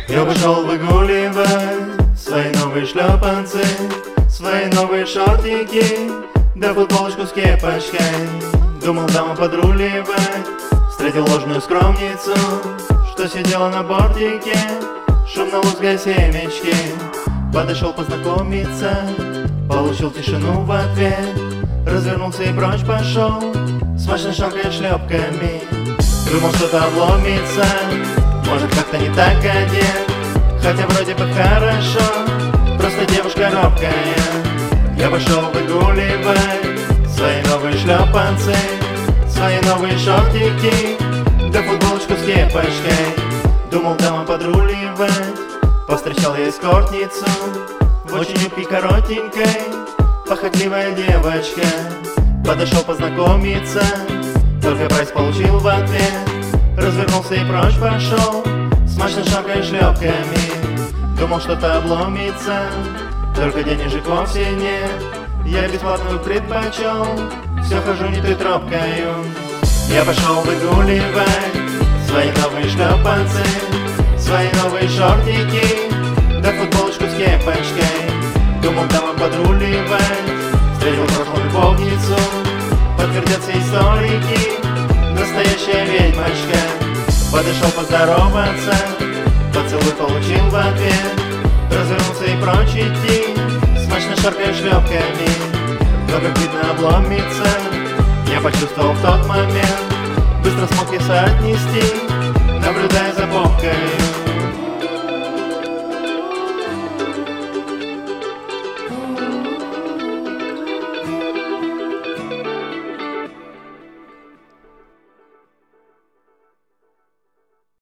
Я пошел выгуливать свои новые шлепанцы, свои новые шортики, да футболочку с кепочкой. Думал дома подруливать, встретил ложную скромницу, что сидела на бортике, шумно лузгая семечки. Подошел познакомиться, получил тишину в ответ, развернулся и прочь пошел, смачно шаркая шлепками. Думал, что-то обломится, может, как-то не так одет, хотя вроде бы хорошо, просто девушка робкая. Я пошел выгуливать свои новые шлепанцы, свои новые шортики, да футболочку с кепочкой. Думал дома подруливать, повстречал я эскортницу в очень юбке коротенькой, похотливая девочка. Подошел познакомиться, только прайс получил в ответ, развернулся и прочь пошел, смачно шаркая шлепками. Думал, что-то обломится, только денежек вовсе нет, я бесплатную предпочел, все хожу не той тропкою. Я пошел выгуливать свои новые шлепанцы, свои новые шортики, да футболочку с кепочкой. Думал дома подруливать, встретил прошлую любовницу, подтвердятся историки, настоящая ведьмочка. Подошел поздороваться, поцелуй получил в ответ, развернулся и прочь идти, смачно шаркая шлепками. Но как видно обломится, я почувствовал в тот момент, быстро смог я соотнести